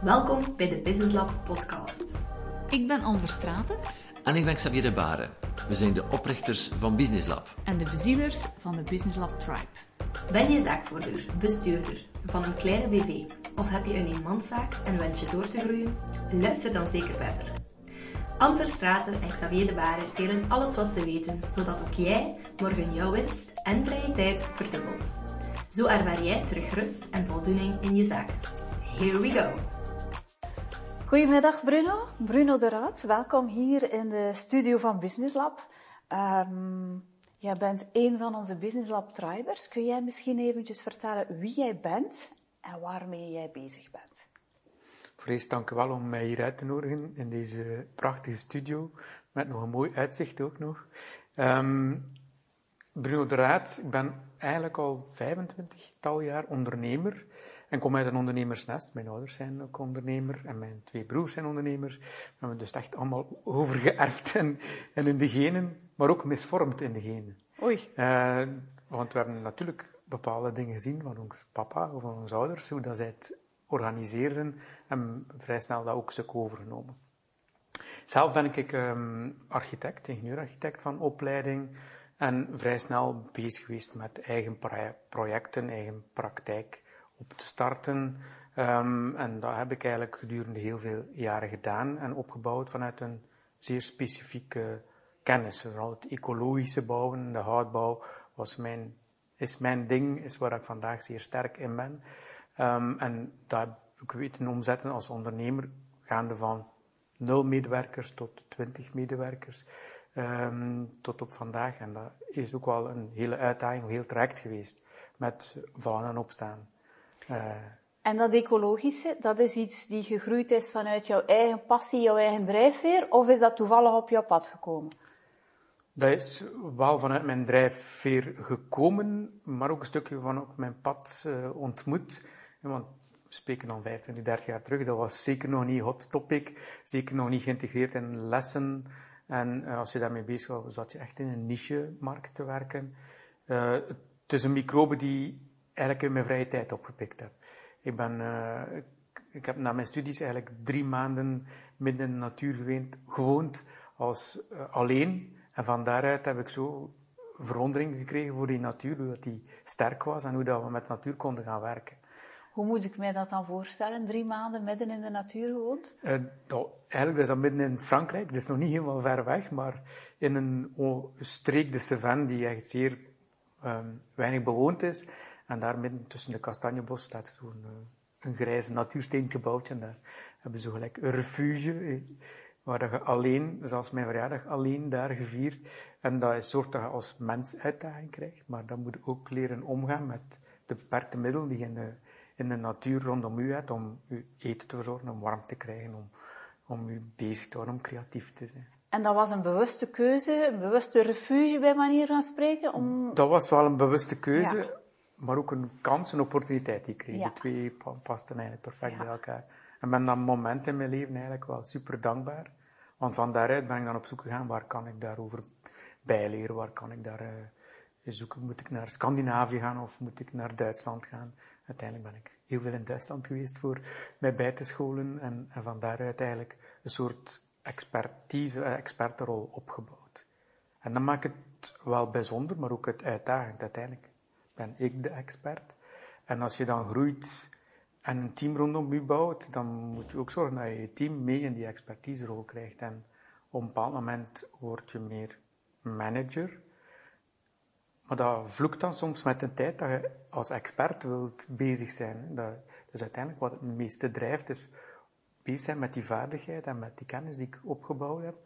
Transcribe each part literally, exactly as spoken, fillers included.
Welkom bij de Business Lab podcast. Ik ben Anne Verstraeten. En ik ben Xavier de Baren. We zijn de oprichters van Business Lab. En de bezielers van de Business Lab Tribe. Ben je zaakvoerder, bestuurder van een kleine B V of heb je een eenmanszaak en wens je door te groeien? Luister dan zeker verder. Anne Verstraeten en Xavier de Baren delen alles wat ze weten, zodat ook jij morgen jouw winst en vrije tijd verdubbelt. Zo ervaar jij terug rust en voldoening in je zaak. Here we go! Goedemiddag Bruno, Bruno de Raad. Welkom hier in de studio van Business Lab. Um, jij bent een van onze Business Lab Tribers. Kun jij misschien eventjes vertellen wie jij bent en waarmee jij bezig bent? Voor eerst dank u wel om mij hier uit te nodigen in deze prachtige studio, met nog een mooi uitzicht ook nog. Um, Bruno de Raad, ik ben eigenlijk al vijfentwintigtal jaar ondernemer. En kom uit een ondernemersnest. Mijn ouders zijn ook ondernemer en mijn twee broers zijn ondernemers. We hebben dus echt allemaal overgeërfd en, en in de genen, maar ook misvormd in de genen. Oei. Uh, want we hebben natuurlijk bepaalde dingen gezien van ons papa of van onze ouders, hoe dat zij het organiseerden en vrij snel dat ook stuk overgenomen. Zelf ben ik um, architect, ingenieur-architect van opleiding en vrij snel bezig geweest met eigen projecten, eigen praktijk op te starten. Um, en dat heb ik eigenlijk gedurende heel veel jaren gedaan en opgebouwd vanuit een zeer specifieke kennis. Vooral het ecologische bouwen, de houtbouw, was mijn, is mijn ding, is waar ik vandaag zeer sterk in ben. Um, en dat heb ik weten omzetten als ondernemer, gaande van nul medewerkers tot twintig medewerkers, um, tot op vandaag. En dat is ook wel een hele uitdaging, een heel traject geweest, met vallen en opstaan. Uh, en dat ecologische, dat is iets die gegroeid is vanuit jouw eigen passie, jouw eigen drijfveer, of is dat toevallig op jouw pad gekomen? Dat is wel vanuit mijn drijfveer gekomen, maar ook een stukje van op mijn pad uh, ontmoet. Want we spreken dan vijfentwintig, dertig jaar terug, dat was zeker nog niet hot topic, zeker nog niet geïntegreerd in lessen. En uh, als je daarmee bezig was, zat je echt in een niche-markt te werken. Uh, het is een microbe die eigenlijk in mijn vrije tijd opgepikt heb. Ik ben, uh, ik, ik heb na mijn studies eigenlijk drie maanden midden in de natuur gewoond, gewoond als uh, alleen. En van daaruit heb ik zo verwondering gekregen voor die natuur, hoe dat die sterk was en hoe dat we met natuur konden gaan werken. Hoe moet ik mij dat dan voorstellen? Drie maanden midden in de natuur gewoond? Uh, nou, eigenlijk is dat midden in Frankrijk, dus nog niet helemaal ver weg, maar in een oh, streek, de Cevennes, die echt zeer um, weinig bewoond is. En daar midden tussen de kastanjebos staat zo'n uh, een grijze natuursteengebouwtje. En daar hebben ze zo gelijk een refuge, eh, waar je alleen, zoals mijn verjaardag, alleen daar gevierd. En dat is soort dat je als mens uitdaging krijgt, maar dan moet je ook leren omgaan met de beperkte middelen die je in de, in de natuur rondom u hebt, om je eten te verzorgen, om warm te krijgen, om, om je bezig te houden, om creatief te zijn. En dat was een bewuste keuze, een bewuste refuge bij manier van spreken? Om... Dat was wel een bewuste keuze. Ja. Maar ook een kans, een opportuniteit die ik kreeg. Ja. De twee pasten eigenlijk perfect Ja. bij elkaar. En ben dat moment in mijn leven eigenlijk wel super dankbaar. Want van daaruit ben ik dan op zoek gegaan, waar kan ik daarover bijleren, waar kan ik daar uh, zoeken. Moet ik naar Scandinavië gaan of moet ik naar Duitsland gaan? Uiteindelijk ben ik heel veel in Duitsland geweest voor mij bij te scholen. En, en van daaruit eigenlijk een soort expertise, uh, expertenrol opgebouwd. En dat maakt het wel bijzonder, maar ook het uitdagend uiteindelijk. Ben ik de expert. En als je dan groeit en een team rondom je bouwt, dan moet je ook zorgen dat je je team mee in die expertiserol krijgt. En op een bepaald moment word je meer manager. Maar dat vloekt dan soms met de tijd dat je als expert wilt bezig zijn. Dat is uiteindelijk wat het meeste drijft, is bezig zijn met die vaardigheid en met die kennis die ik opgebouwd heb.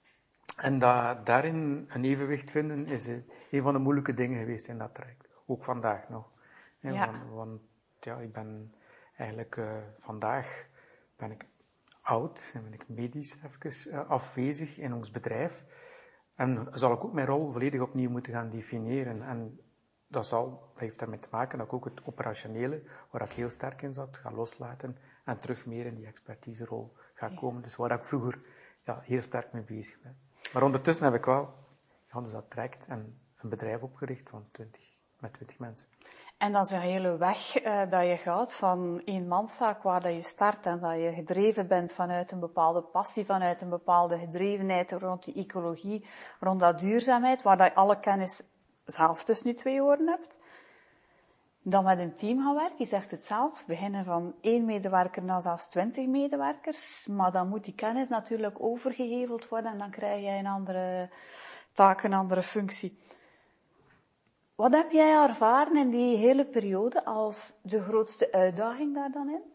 En dat, daarin een evenwicht vinden is een van de moeilijke dingen geweest in dat traject. Ook vandaag nog. Ja, Ja. Want, want ja, ik ben eigenlijk uh, vandaag ben ik oud en ben ik medisch even uh, afwezig in ons bedrijf. En zal ik ook mijn rol volledig opnieuw moeten gaan definiëren. En dat, zal, dat heeft daarmee te maken dat ik ook het operationele, waar ik heel sterk in zat, ga loslaten en terug meer in die expertiserol ga komen. Dus waar ik vroeger ja, heel sterk mee bezig ben. Maar ondertussen heb ik wel, ja, dus dat trekt en een bedrijf opgericht van twintig, met twintig mensen. En dat is een hele weg uh, dat je gaat van eenmanszaak waar dat je start en dat je gedreven bent vanuit een bepaalde passie, vanuit een bepaalde gedrevenheid rond die ecologie, rond dat duurzaamheid, waar dat je alle kennis zelf tussen je twee oren hebt. Dan met een team gaan werken, je zegt het zelf, beginnen van één medewerker naar zelfs twintig medewerkers, maar dan moet die kennis natuurlijk overgeheveld worden en dan krijg je een andere taak, een andere functie. Wat heb jij ervaren in die hele periode als de grootste uitdaging daar dan in?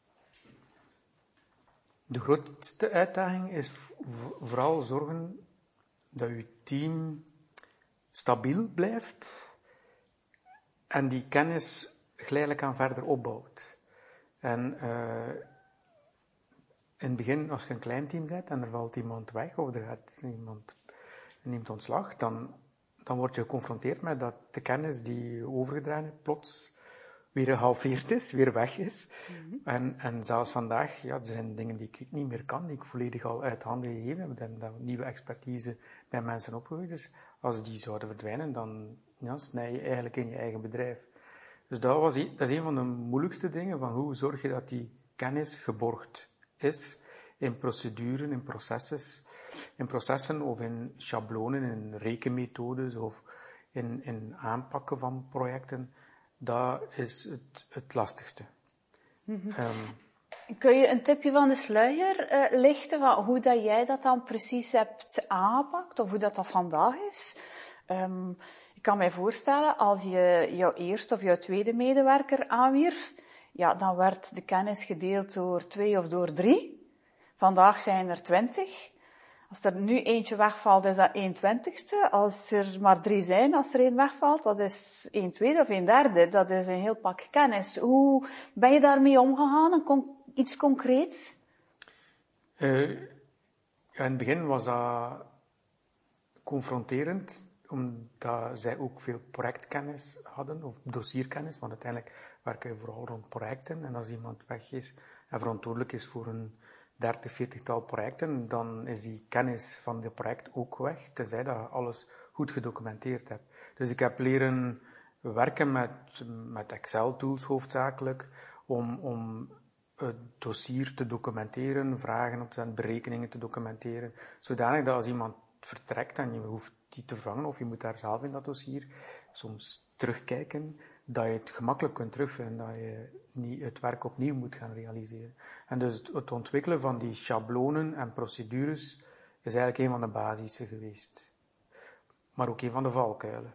De grootste uitdaging is vooral zorgen dat je team stabiel blijft en die kennis geleidelijk aan verder opbouwt. En uh, in het begin, als je een klein team bent en er valt iemand weg of er gaat iemand neemt ontslag, dan, dan word je geconfronteerd met dat de kennis die overgedragen hebt plots weer gehalveerd is, weer weg is. Mm-hmm. En, en zelfs vandaag, ja, er zijn dingen die ik niet meer kan, die ik volledig al uit handen gegeven heb, en dat nieuwe expertise bij mensen opgegroeid is. Als die zouden verdwijnen, dan ja, snij je eigenlijk in je eigen bedrijf. Dus dat, was, dat is een van de moeilijkste dingen, van hoe zorg je dat die kennis geborgd is in proceduren, in processen, in processen of in schablonen, in rekenmethodes of in, in aanpakken van projecten. Dat is het, het lastigste. Mm-hmm. Um, Kun je een tipje van de sluier uh, lichten van hoe dat jij dat dan precies hebt aangepakt of hoe dat, dat vandaag is? Um, ik kan mij voorstellen, als je jouw eerste of jouw tweede medewerker aanwierf, ja, dan werd de kennis gedeeld door twee of door drie. Vandaag zijn er twintig. Als er nu eentje wegvalt, is dat een twintigste. Als er maar drie zijn, als er één wegvalt, dat is een tweede of een derde. Dat is een heel pak kennis. Hoe ben je daarmee omgegaan? Een con- iets concreets? Uh, ja, in het begin was dat confronterend, omdat zij ook veel projectkennis hadden, of dossierkennis, want uiteindelijk werken we vooral rond projecten. En als iemand weg is en verantwoordelijk is voor een dertig, veertigtal projecten, dan is die kennis van het project ook weg, tenzij dat je alles goed gedocumenteerd hebt. Dus ik heb leren werken met, met Excel-tools hoofdzakelijk, om, om het dossier te documenteren, vragen op te zetten, berekeningen te documenteren, zodanig dat als iemand vertrekt en je hoeft die te vervangen, of je moet daar zelf in dat dossier soms terugkijken, dat je het gemakkelijk kunt terugvinden, dat je niet het werk opnieuw moet gaan realiseren. En dus het, het ontwikkelen van die schablonen en procedures is eigenlijk een van de basissen geweest. Maar ook een van de valkuilen.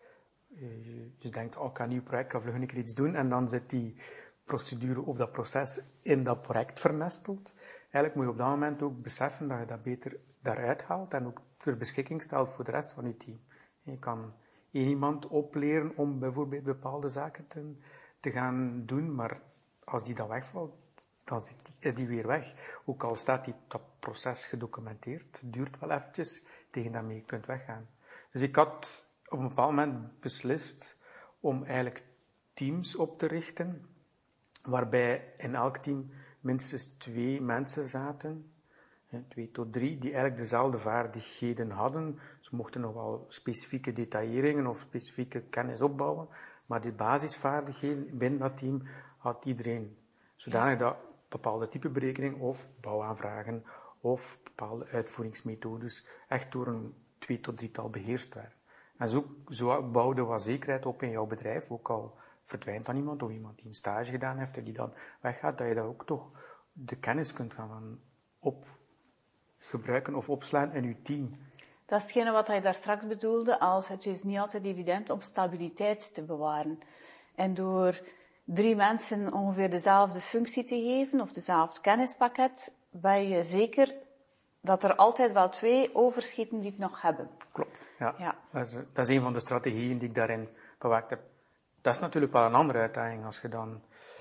Je, je denkt, oh, ik ga een nieuw project, ik ga vlug een keer iets doen, en dan zit die procedure of dat proces in dat project vernesteld. Eigenlijk moet je op dat moment ook beseffen dat je dat beter daaruit haalt en ook ter beschikking stelt voor de rest van je team. Je kan één iemand opleren om bijvoorbeeld bepaalde zaken te, te gaan doen, maar als die dan wegvalt, dan is die weer weg. Ook al staat die, dat proces gedocumenteerd, het duurt wel eventjes tegen dat je kunt weggaan. Dus ik had op een bepaald moment beslist om eigenlijk teams op te richten, waarbij in elk team minstens twee mensen zaten, twee tot drie, die eigenlijk dezelfde vaardigheden hadden. Ze mochten nog wel specifieke detailleringen of specifieke kennis opbouwen, maar die basisvaardigheden binnen dat team had iedereen. Zodanig dat bepaalde type berekening of bouwaanvragen of bepaalde uitvoeringsmethodes echt door een twee tot drietal beheerst werden. En zo, zo bouwde wat zekerheid op in jouw bedrijf, ook al verdwijnt dan iemand of iemand die een stage gedaan heeft en die dan weggaat, dat je daar ook toch de kennis kunt gaan op gebruiken of opslaan in je team. Dat is hetgene wat je daar straks bedoelde, als het is niet altijd evident om stabiliteit te bewaren. En door drie mensen ongeveer dezelfde functie te geven, of dezelfde kennispakket, ben je zeker dat er altijd wel twee overschieten die het nog hebben. Klopt, ja. ja. Dat, is, dat is een van de strategieën die ik daarin bewaakt heb. Dat is natuurlijk wel een andere uitdaging als je dan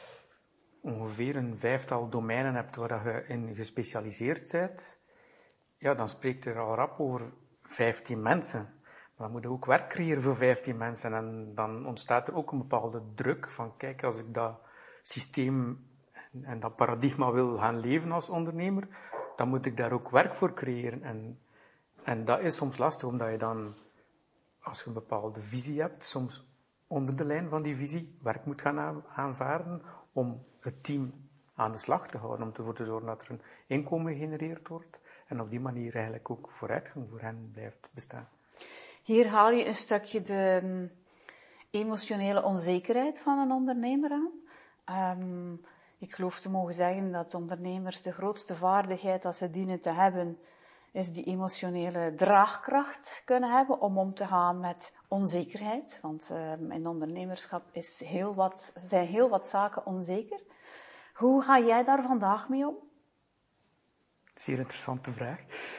ongeveer een vijftal domeinen hebt waar je in gespecialiseerd bent. Ja, dan spreekt er al rap over vijftien mensen. Maar dan moet je ook werk creëren voor vijftien mensen. En dan ontstaat er ook een bepaalde druk van, kijk, als ik dat systeem en dat paradigma wil gaan leven als ondernemer, dan moet ik daar ook werk voor creëren. En, en dat is soms lastig, omdat je dan, als je een bepaalde visie hebt, soms onder de lijn van die visie werk moet gaan aanvaarden om het team aan de slag te houden, om ervoor te zorgen dat er een inkomen gegenereerd wordt en op die manier eigenlijk ook vooruitgang voor hen blijft bestaan. Hier haal je een stukje de um, emotionele onzekerheid van een ondernemer aan. Um, ik geloof te mogen zeggen dat ondernemers de grootste vaardigheid dat ze dienen te hebben, is die emotionele draagkracht kunnen hebben om om te gaan met onzekerheid. Want um, in ondernemerschap is heel wat, zijn heel wat zaken onzeker. Hoe ga jij daar vandaag mee om? Zeer interessante vraag.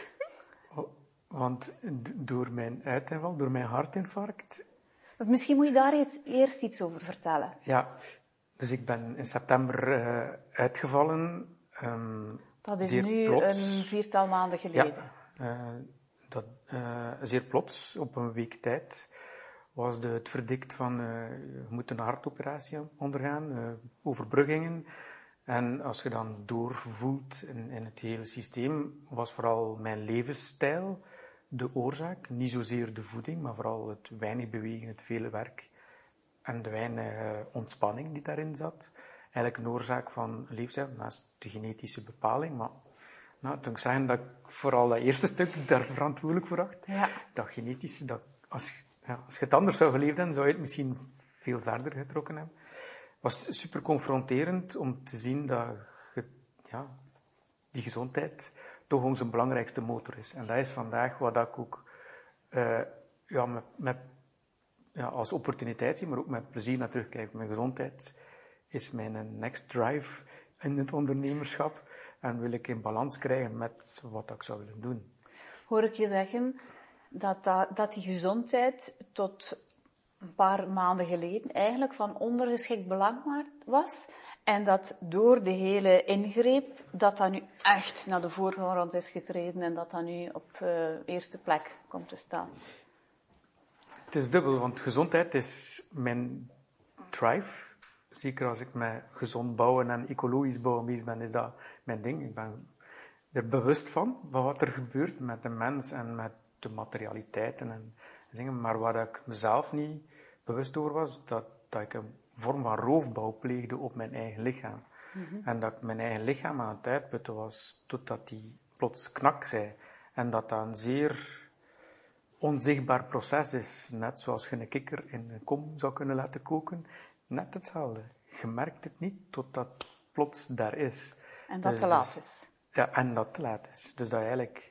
Want door mijn uitval, door mijn hartinfarct... Of misschien moet je daar iets, eerst iets over vertellen. Ja, dus ik ben in september uh, uitgevallen. Um, dat is zeer nu plots. een viertal maanden geleden. Ja, uh, dat, uh, zeer plots, op een week tijd, was de, het verdict van uh, je moet een hartoperatie ondergaan, uh, overbruggingen. En als je dan doorvoelt in, in het hele systeem, was vooral mijn levensstijl de oorzaak. Niet zozeer de voeding, maar vooral het weinig bewegen, het vele werk en de weinig uh, ontspanning die daarin zat. Eigenlijk een oorzaak van levensstijl, naast de genetische bepaling. Maar nou, toen ik zeggen dat ik vooral dat eerste stuk daar verantwoordelijk voor acht. Ja. Dat genetische, dat als, ja, als je het anders zou geleefd hebben, zou je het misschien veel verder getrokken hebben. Het was super confronterend om te zien dat je, ja, die gezondheid toch onze belangrijkste motor is. En dat is vandaag wat ik ook uh, ja, met, met, ja, als opportuniteit zie, maar ook met plezier naar terugkijk. Mijn gezondheid is mijn next drive in het ondernemerschap en wil ik in balans krijgen met wat ik zou willen doen. Hoor ik je zeggen dat, dat, dat die gezondheid tot een paar maanden geleden eigenlijk van ondergeschikt belang was en dat door de hele ingreep dat dat nu echt naar de voorgrond is getreden en dat dat nu op uh, eerste plek komt te staan. Het is dubbel, want gezondheid is mijn drive. Zeker als ik met gezond bouwen en ecologisch bouwen bezig ben, is dat mijn ding. Ik ben er bewust van, van wat er gebeurt met de mens en met de materialiteiten en dingen. Maar waar ik mezelf niet bewust over was, dat, dat ik een vorm van roofbouw pleegde op mijn eigen lichaam. Mm-hmm. En dat ik mijn eigen lichaam aan het uitputten was, totdat die plots knak zei. En dat dat een zeer onzichtbaar proces is, net zoals je een kikker in een kom zou kunnen laten koken. Net hetzelfde. Je merkt het niet totdat het plots daar is. En dat dus, te laat is. Ja, en dat te laat is. Dus dat eigenlijk,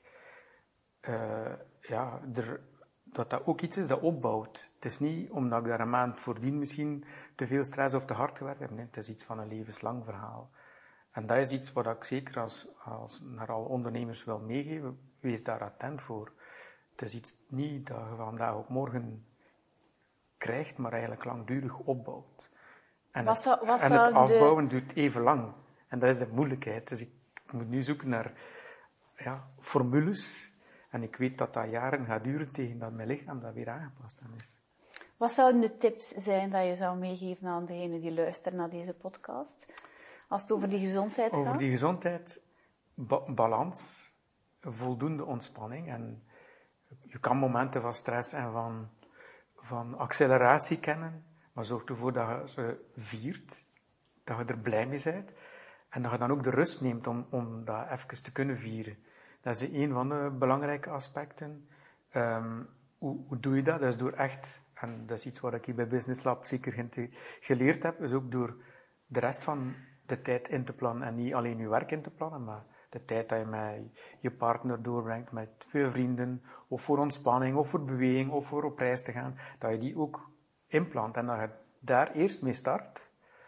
uh, ja, er, dat dat ook iets is dat opbouwt. Het is niet omdat ik daar een maand voordien misschien te veel stress of te hard gewerkt heb. Nee, het is iets van een levenslang verhaal. En dat is iets wat ik zeker als, als naar alle ondernemers wil meegeven. Wees daar attent voor. Het is iets niet dat je vandaag op morgen krijgt, maar eigenlijk langdurig opbouwt. En was het, dat, was en het afbouwen de... duurt even lang. En dat is de moeilijkheid. Dus ik moet nu zoeken naar ja, formules. En ik weet dat dat jaren gaat duren tegen dat mijn lichaam dat weer aangepast aan is. Wat zouden de tips zijn dat je zou meegeven aan degenen die luisteren naar deze podcast? Als het over die gezondheid over gaat? Over die gezondheid, ba- balans, voldoende ontspanning. En je kan momenten van stress en van, van acceleratie kennen, maar zorg ervoor dat je ze viert, dat je er blij mee bent. En dat je dan ook de rust neemt om, om dat even te kunnen vieren. Dat is een van de belangrijke aspecten. Um, hoe, hoe doe je dat? Dat is door echt, en dat is iets wat ik hier bij Business Lab zeker geleerd heb, is ook door de rest van de tijd in te plannen. En niet alleen je werk in te plannen, maar de tijd dat je met je partner doorbrengt, met veel vrienden, of voor ontspanning, of voor beweging, of voor op reis te gaan, dat je die ook inplant. En dat je daar eerst mee start,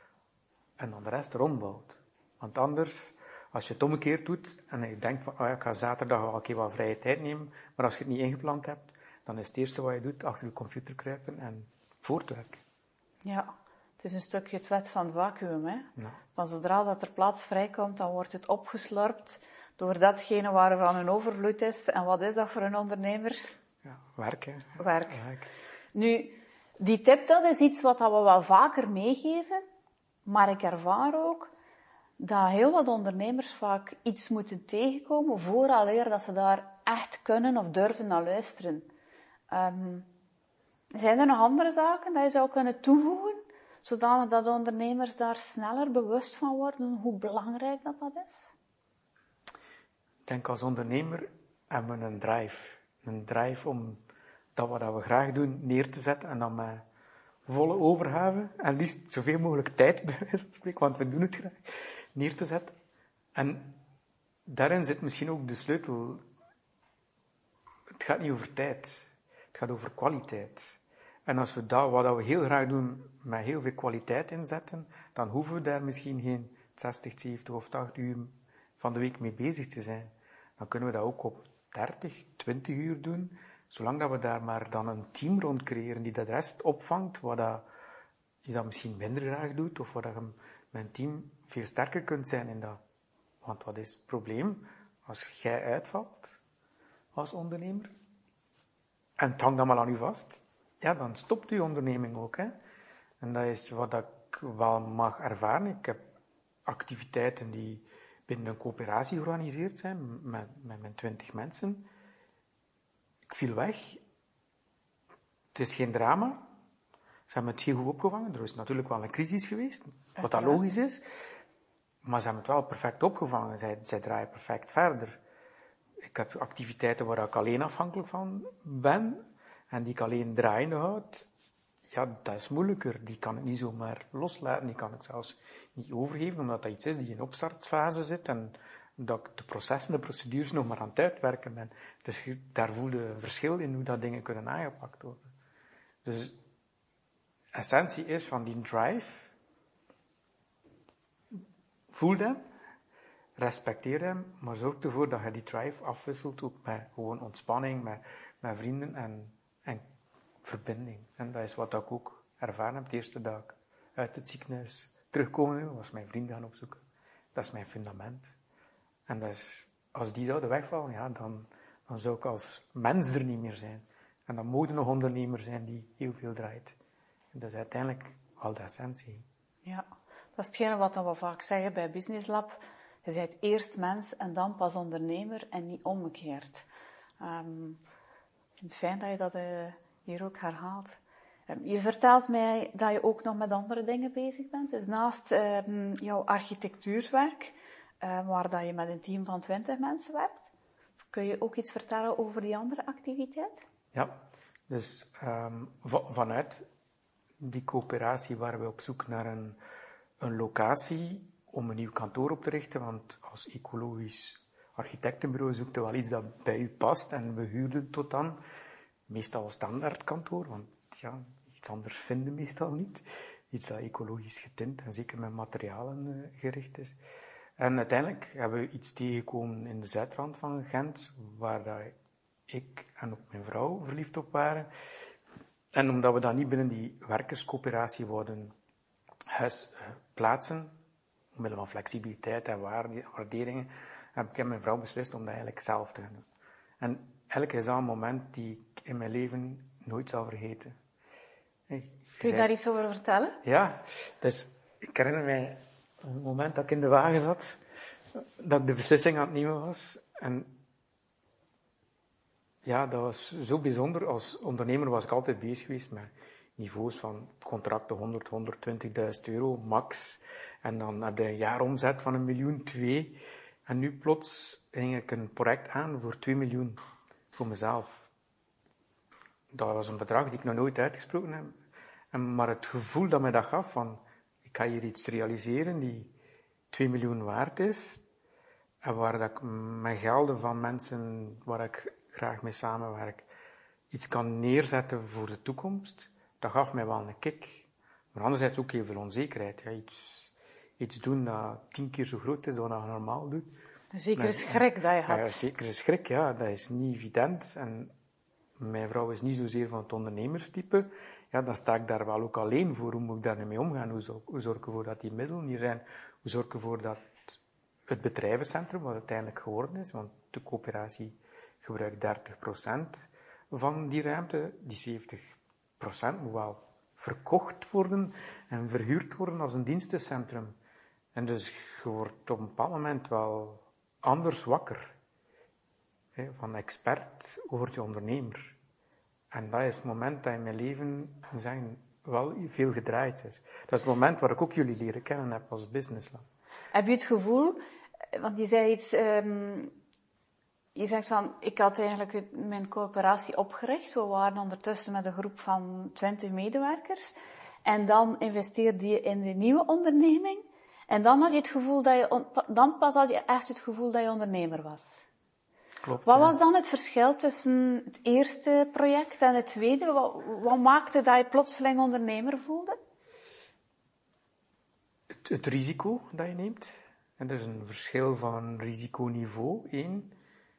en dan de rest rondbouwt. Want anders, als je het omgekeerd doet, en je denkt van, oh ja, ik ga zaterdag wel een keer wat vrije tijd nemen, maar als je het niet ingepland hebt, dan is het eerste wat je doet, achter je computer kruipen en voortwerken. Ja, het is een stukje het wet van het vacuüm, hè. Ja. Maar zodra dat er plaats vrijkomt, dan wordt het opgeslorpt door datgene waarvan een overvloed is. En wat is dat voor een ondernemer? Ja, werken. Werk. Werk. Nu, die tip, dat is iets wat we wel vaker meegeven, maar ik ervaar ook dat heel wat ondernemers vaak iets moeten tegenkomen vooraleer dat ze daar echt kunnen of durven naar luisteren. Um, Zijn er nog andere zaken dat je zou kunnen toevoegen, zodanig dat ondernemers daar sneller bewust van worden hoe belangrijk dat, dat is? Ik denk als ondernemer hebben we een drive. Een drive om dat wat we graag doen neer te zetten en dan met volle overgave en liefst zoveel mogelijk tijd, bij wijze van spreken, want we doen het graag, neer te zetten. En daarin zit misschien ook de sleutel. Het gaat niet over tijd. Het gaat over kwaliteit. En als we dat, wat we heel graag doen, met heel veel kwaliteit inzetten, dan hoeven we daar misschien geen zestig, zeventig of tachtig uur van de week mee bezig te zijn. Dan kunnen we dat ook op dertig, twintig uur doen, zolang dat we daar maar dan een team rond creëren die de rest opvangt, wat dat, die dat misschien minder graag doet, of waar dat je met een team veel sterker kunt zijn in dat. Want wat is het probleem? Als jij uitvalt als ondernemer, en het hangt dan maar aan u vast, ja, dan stopt uw onderneming ook. Hè? En dat is wat ik wel mag ervaren. Ik heb activiteiten die binnen een coöperatie georganiseerd zijn, met, met mijn twintig mensen. Ik viel weg. Het is geen drama. Ze hebben het heel goed opgevangen. Er is natuurlijk wel een crisis geweest, wat dat logisch is. Maar ze hebben het wel perfect opgevangen. Zij, zij draaien perfect verder. Ik heb activiteiten waar ik alleen afhankelijk van ben en die ik alleen draaiende houd. Ja, dat is moeilijker. Die kan ik niet zomaar loslaten. Die kan ik zelfs niet overgeven, omdat dat iets is die in opstartfase zit en dat ik de processen, de procedures nog maar aan het uitwerken ben. Dus daar voel je een verschil in hoe dat dingen kunnen aangepakt worden. Dus essentie is van die drive. Voel hem, respecteer hem, maar zorg ervoor dat je die drive afwisselt ook met gewoon ontspanning, met, met vrienden en, en verbinding. En dat is wat ik ook ervaren heb de eerste dag uit het ziekenhuis terugkomen, was mijn vriend gaan opzoeken. Dat is mijn fundament. En dat is, als die zouden wegvallen, ja, dan, dan zou ik als mens er niet meer zijn. En dan moet er nog ondernemer zijn die heel veel draait. En dat is uiteindelijk al de essentie. Ja, dat is hetgene wat we vaak zeggen bij Business Lab. Je bent eerst mens en dan pas ondernemer en niet omgekeerd. Um, ik vind het fijn dat je dat uh, hier ook herhaalt. Um, je vertelt mij dat je ook nog met andere dingen bezig bent. Dus naast um, jouw architectuurwerk, uh, waar dat je met een team van twintig mensen werkt, kun je ook iets vertellen over die andere activiteit? Ja, dus um, v- vanuit die coöperatie waren we op zoek naar een, een locatie om een nieuw kantoor op te richten, want als ecologisch architectenbureau zoekte wel iets dat bij u past en we huurden tot dan meestal standaard kantoor, want ja, iets anders vinden meestal niet. Iets dat ecologisch getint en zeker met materialen uh, gericht is. En uiteindelijk hebben we iets tegengekomen in de zuidrand van Gent, waar dat ik en ook mijn vrouw verliefd op waren. En omdat we dan niet binnen die werkerscoöperatie wouden huis uh, plaatsen, omwille van flexibiliteit en waarderingen, heb ik en mijn vrouw beslist om dat eigenlijk zelf te gaan doen. En eigenlijk is dat een moment die ik in mijn leven nooit zal vergeten. Ik, Kun je zei, daar iets over vertellen? Ja, dus ik herinner mij een moment dat ik in de wagen zat, dat ik de beslissing aan het nemen was. En ja, dat was zo bijzonder. Als ondernemer was ik altijd bezig geweest met niveaus van contracten honderd, honderdtwintigduizend euro, max. En dan heb je een jaaromzet van een miljoen, twee. En nu plots ging ik een project aan voor twee miljoen. Voor mezelf. Dat was een bedrag die ik nog nooit uitgesproken heb. En, maar het gevoel dat mij dat gaf van, ik ga hier iets realiseren die twee miljoen waard is. En waar dat ik mijn gelden van mensen waar ik graag mee samenwerk, iets kan neerzetten voor de toekomst. Dat gaf mij wel een kick. Maar anderzijds ook heel veel onzekerheid. Ja, iets, iets doen dat tien keer zo groot is dan wat je normaal doet. Een zekere schrik dat je had. Ja, zekere schrik, ja. Dat is niet evident. En mijn vrouw is niet zozeer van het ondernemerstype. Ja, dan sta ik daar wel ook alleen voor. Hoe moet ik daar nu mee omgaan? Hoe, zo, hoe zorg ik ervoor dat die middelen hier zijn? Hoe zorg ik ervoor dat het bedrijvencentrum, wat uiteindelijk geworden is, want de coöperatie gebruikt dertig procent van die ruimte, die zeventig procent moet wel verkocht worden en verhuurd worden als een dienstencentrum. En dus je wordt op een bepaald moment wel anders wakker. Van expert over je ondernemer. En dat is het moment dat in mijn leven, we zeggen, wel veel gedraaid is. Dat is het moment waar ik ook jullie leren kennen heb als Business Lab. Heb je het gevoel, want je zei iets, um, je zegt van, ik had eigenlijk mijn coöperatie opgericht. We waren ondertussen met een groep van twintig medewerkers. En dan investeerde je in de nieuwe onderneming. En dan had je het gevoel dat je, dan pas had je echt het gevoel dat je ondernemer was. Klopt. Wat ja. was dan het verschil tussen het eerste project en het tweede? Wat, wat maakte dat je plotseling ondernemer voelde? Het, het risico dat je neemt. En er is een verschil van risiconiveau, één.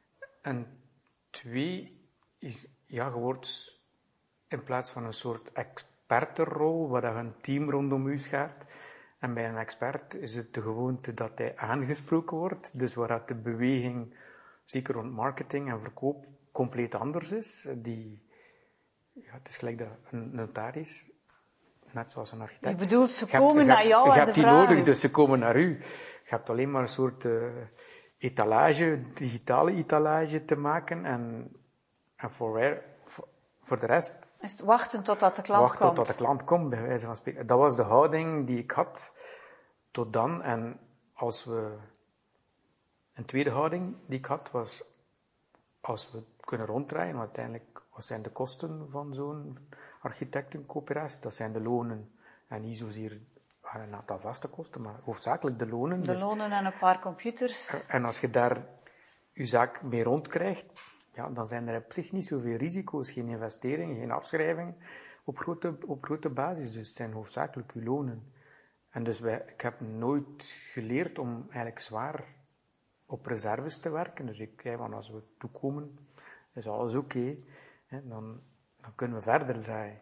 En twee, je, ja, je wordt in plaats van een soort expertenrol, waar je een team rondom je schaart. En bij een expert is het de gewoonte dat hij aangesproken wordt. Dus waar de beweging, zeker rond marketing en verkoop, compleet anders is. Die, ja, het is gelijk dat een notaris, net zoals een architect. Je bedoelt, ze Je hebt- komen je naar hebt- jou je en ze hebt die vragen. nodig, dus ze komen naar u. Je hebt alleen maar een soort uh, etalage, digitale etalage te maken. En, en voor, voor, voor de rest, Is het wachten totdat de klant wachten komt. totdat de klant komt, bij wijze van spreken. Dat was de houding die ik had tot dan. En als we... Een tweede houding die ik had was, als we het kunnen ronddraaien, want uiteindelijk, wat zijn de kosten van zo'n architectencoöperatie? Dat zijn de lonen en niet zozeer een aantal vaste kosten, maar hoofdzakelijk de lonen. De Dus- lonen en een paar computers. en als je daar je zaak mee rondkrijgt, ja, dan zijn er op zich niet zoveel risico's, geen investeringen, geen afschrijvingen op grote, op grote basis. Dus het zijn hoofdzakelijk je lonen. En dus wij, ik heb nooit geleerd om eigenlijk zwaar op reserves te werken. Dus ik zei van, als we toekomen, is alles oké. Okay, dan, dan kunnen we verder draaien.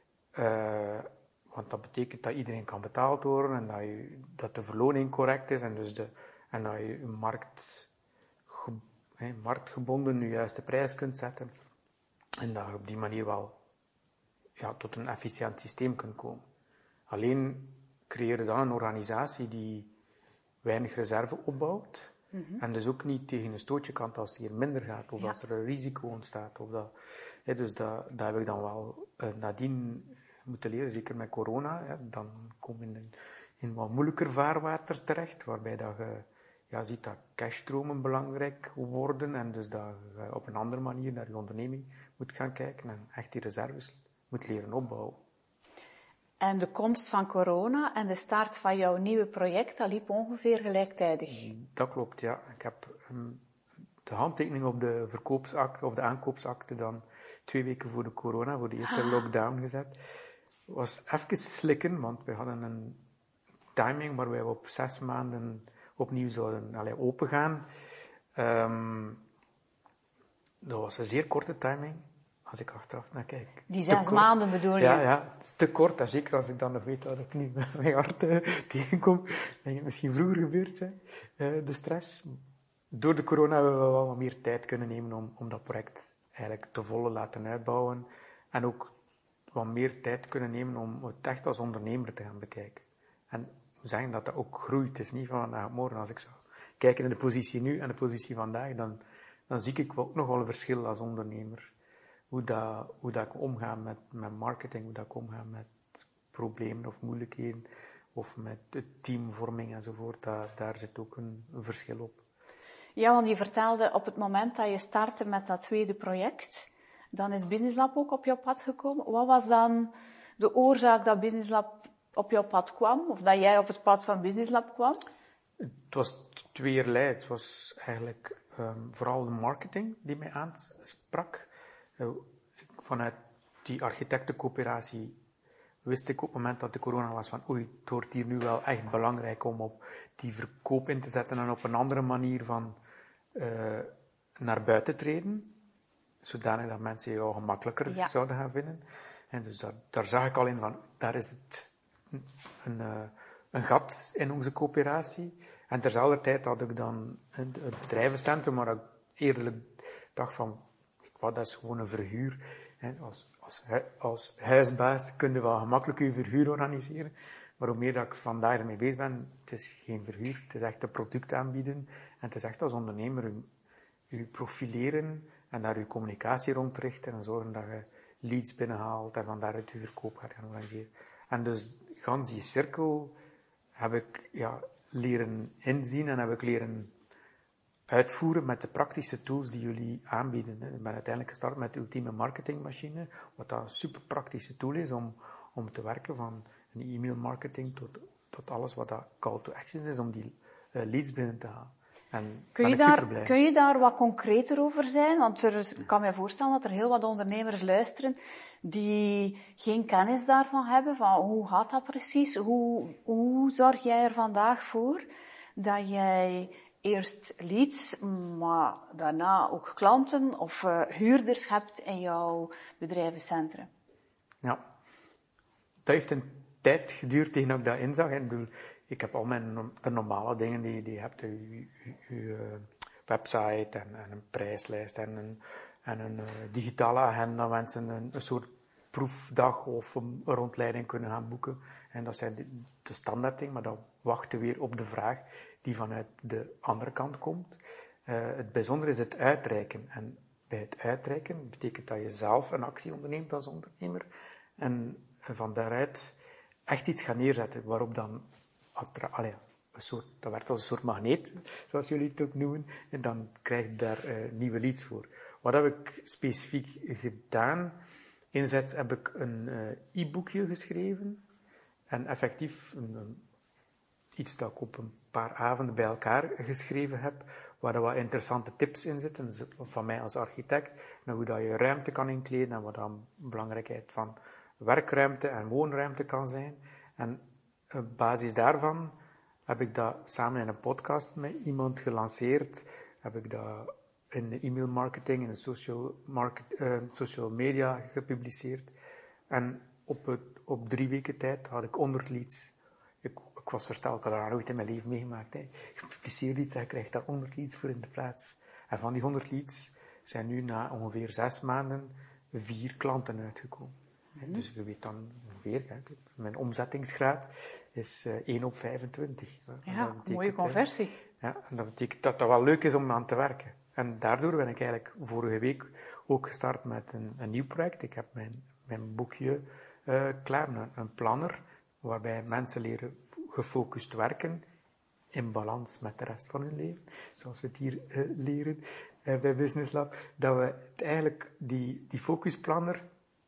Uh, want dat betekent dat iedereen kan betaald worden en dat, je, dat de verloning correct is en, dus de, en dat je een markt, ge, he, marktgebonden de juiste prijs kunt zetten. En dat je op die manier wel ja, tot een efficiënt systeem kunt komen. Alleen creëer je dan een organisatie die weinig reserve opbouwt. Mm-hmm. En dus ook niet tegen een stootje kan als het hier minder gaat, of ja. als er een risico ontstaat. Of dat, hè, dus dat, dat heb ik dan wel uh, nadien moeten leren, zeker met corona. Hè, dan kom je in, in wat moeilijker vaarwater terecht, waarbij dat je ja, ziet dat cashstromen belangrijk worden en dus dat je op een andere manier naar je onderneming moet gaan kijken en echt die reserves moet leren opbouwen. En de komst van corona en de start van jouw nieuwe project, dat liep ongeveer gelijktijdig. Dat klopt, ja. Ik heb um, de handtekening op de verkoopsakte, of de aankoopsakte dan twee weken voor de corona, voor de eerste ah. lockdown gezet. Het was even slikken, want we hadden een timing waarbij we op zes maanden opnieuw zouden allee, open gaan. Um, dat was een zeer korte timing. Als ik achteraf naar kijk. Die zes maanden bedoel je? Ja, ja, het is te kort. En zeker als ik dan nog weet dat ik nu met mijn hart uh, tegenkom. Dat het misschien vroeger gebeurd zijn. Uh, de stress. Door de corona hebben we wel wat meer tijd kunnen nemen om, om dat project eigenlijk te volle laten uitbouwen. En ook wat meer tijd kunnen nemen om het echt als ondernemer te gaan bekijken. En we zeggen dat dat ook groeit. Het is niet van vandaag op morgen. Als ik zou kijken naar de positie nu en de positie vandaag, dan, dan zie ik ook nog wel een verschil als ondernemer. Hoe dat, hoe dat ik omga met, met marketing, hoe dat ik omga met problemen of moeilijkheden, of met teamvorming enzovoort, daar, daar zit ook een, een verschil op. Ja, want je vertelde op het moment dat je startte met dat tweede project, dan is Business Lab ook op jouw pad gekomen. Wat was dan de oorzaak dat Business Lab op jouw pad kwam, of dat jij op het pad van Business Lab kwam? Het was tweeërlei. Het was eigenlijk um, vooral de marketing die mij aansprak. Vanuit die architectencoöperatie wist ik op het moment dat de corona was van oei, het wordt hier nu wel echt belangrijk om op die verkoop in te zetten en op een andere manier van uh, naar buiten treden, zodanig dat mensen jou gemakkelijker ja. zouden gaan vinden. En dus daar, daar zag ik al in van, daar is het een, een, uh, een gat in onze coöperatie. En terzelfde tijd had ik dan het bedrijvencentrum, waar ik eerlijk dacht van, wat, dat is gewoon een verhuur. Als, als, als huisbaas kun je wel gemakkelijk je verhuur organiseren. Maar hoe meer dat ik vandaag ermee bezig ben, het is geen verhuur. Het is echt een product aanbieden. En het is echt als ondernemer je, je profileren en daar je communicatie rond richten en zorgen dat je leads binnenhaalt en van daaruit je verkoop gaat gaan organiseren. En dus gans die cirkel heb ik ja, leren inzien en heb ik leren uitvoeren met de praktische tools die jullie aanbieden. Ik ben uiteindelijk gestart met de ultieme marketingmachine, wat dat een super praktische tool is om, om te werken, van een e-mail marketing tot, tot alles wat dat call to actions is, om die uh, leads binnen te halen. En kun, je daar, kun je daar wat concreter over zijn? Want er is, ik kan me voorstellen dat er heel wat ondernemers luisteren die geen kennis daarvan hebben, van hoe gaat dat precies? Hoe, hoe zorg jij er vandaag voor dat jij eerst leads, maar daarna ook klanten of uh, huurders hebt in jouw bedrijvencentrum? Ja, dat heeft een tijd geduurd tegen dat ik dat inzag. Ik bedoel, ik heb al mijn de normale dingen die, die je hebt, je, je, je website en, en een prijslijst en een, en een uh, digitale agenda, mensen een, een soort proefdag of een rondleiding kunnen gaan boeken. En dat zijn de, de standaard dingen, maar dan wachten we weer op de vraag die vanuit de andere kant komt. Uh, het bijzondere is het uitreiken. En bij het uitreiken betekent dat je zelf een actie onderneemt als ondernemer. En uh, van daaruit echt iets gaan neerzetten, waarop dan attra- allee, een soort, dat werkt als een soort magneet, zoals jullie het ook noemen, en dan krijg je daar uh, nieuwe leads voor. Wat heb ik specifiek gedaan? Enerzijds heb ik een uh, e-boekje geschreven, en effectief een, een, iets dat ik op een paar avonden bij elkaar geschreven heb, waar er wat interessante tips in zitten, dus van mij als architect, en hoe dat je ruimte kan inkleden, en wat dan de belangrijkheid van werkruimte en woonruimte kan zijn. En op basis daarvan heb ik dat samen in een podcast met iemand gelanceerd, heb ik dat in de e-mail marketing, in de social, market, uh, social media gepubliceerd. En op, het, op drie weken tijd had ik honderd leads. Ik, ik was versteld, ik had dat nooit in mijn leven meegemaakt. Hè. Je publiceert iets en je krijgt daar honderd leads voor in de plaats. En van die honderd leads zijn nu na ongeveer zes maanden vier klanten uitgekomen. En dus je weet dan ongeveer, hè, mijn omzettingsgraad is uh, één op vijfentwintig. Ja, een mooie conversie. Ja, en dat betekent dat dat wel leuk is om aan te werken. En daardoor ben ik eigenlijk vorige week ook gestart met een, een nieuw project. Ik heb mijn, mijn boekje uh, klaar, een, een planner, waarbij mensen leren gefocust werken, in balans met de rest van hun leven, zoals we het hier uh, leren uh, bij Business Lab, dat we het eigenlijk die, die focusplanner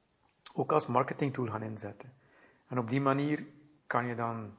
ook als marketingtool gaan inzetten. En op die manier kan je dan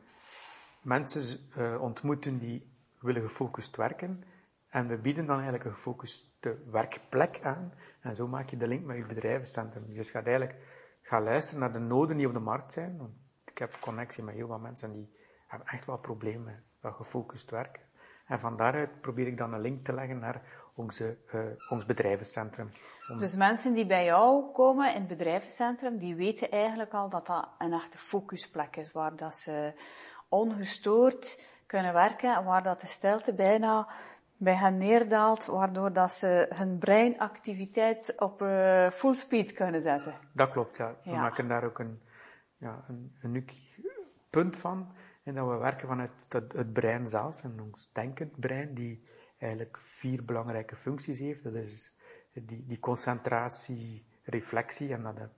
mensen uh, ontmoeten die willen gefocust werken. En we bieden dan eigenlijk een gefocuste werkplek aan. En zo maak je de link met je bedrijvencentrum. Dus je gaat eigenlijk gaan luisteren naar de noden die op de markt zijn. Want ik heb connectie met heel wat mensen die hebben echt wel problemen met dat gefocust werken. En van daaruit probeer ik dan een link te leggen naar onze, uh, ons bedrijvencentrum. Om... Dus mensen die bij jou komen in het bedrijvencentrum, die weten eigenlijk al dat dat een echte focusplek is, waar dat ze ongestoord kunnen werken en waar dat de stilte bijna bij hen neerdaalt, waardoor dat ze hun breinactiviteit op uh, full speed kunnen zetten. Dat klopt, ja. We ja. maken daar ook een, ja, een, een uniek punt van, en dat we werken vanuit het, het brein zelfs, en ons denkend brein, die eigenlijk vier belangrijke functies heeft. Dat is die, die concentratie, reflectie, en dat de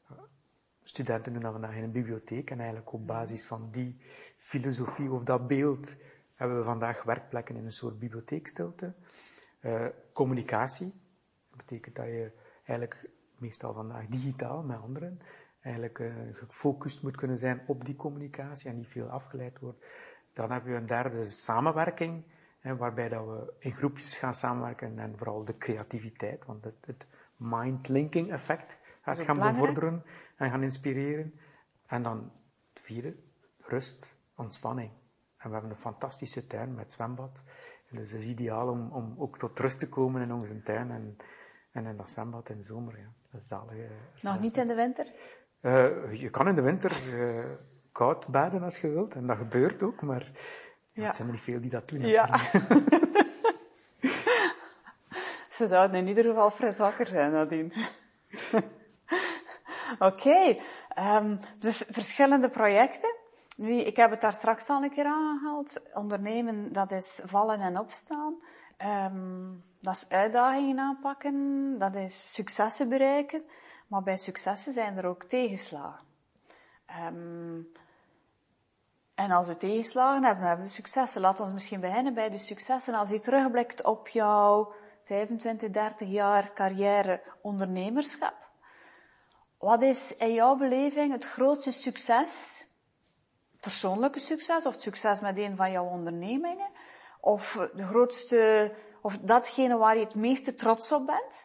studenten doen dat vandaag in een bibliotheek, en eigenlijk op basis van die filosofie of dat beeld hebben we vandaag werkplekken in een soort bibliotheekstilte. Uh, communicatie, dat betekent dat je eigenlijk meestal vandaag digitaal met anderen eigenlijk uh, gefocust moet kunnen zijn op die communicatie en niet veel afgeleid wordt. Dan hebben we een derde samenwerking, hè, waarbij dat we in groepjes gaan samenwerken en vooral de creativiteit, want het, het mind-linking effect gaat gaan belangrijk. bevorderen en gaan inspireren. En dan het vierde, rust, ontspanning. En we hebben een fantastische tuin met zwembad. Dus het is ideaal om, om ook tot rust te komen in onze tuin en, en in dat zwembad in de zomer. Ja. Dat is zalig. Uh, Nog niet in de winter? Uh, je kan in de winter uh, koud baden als je wilt. En dat gebeurt ook, maar ja, ja. het zijn er niet veel die dat doen. Ja. Ze zouden in ieder geval fris wakker zijn nadien. Oké, okay. um, dus verschillende projecten. Nu, ik heb het daar straks al een keer aangehaald. Ondernemen, dat is vallen en opstaan. Um, dat is uitdagingen aanpakken. Dat is successen bereiken. Maar bij successen zijn er ook tegenslagen. Um, en als we tegenslagen hebben, hebben we successen. Laten we misschien beginnen bij de successen. Als je terugblikt op jouw vijfentwintig, dertig jaar carrière ondernemerschap. Wat is in jouw beleving het grootste succes? Persoonlijke succes of het succes met een van jouw ondernemingen? Of de grootste, of datgene waar je het meeste trots op bent?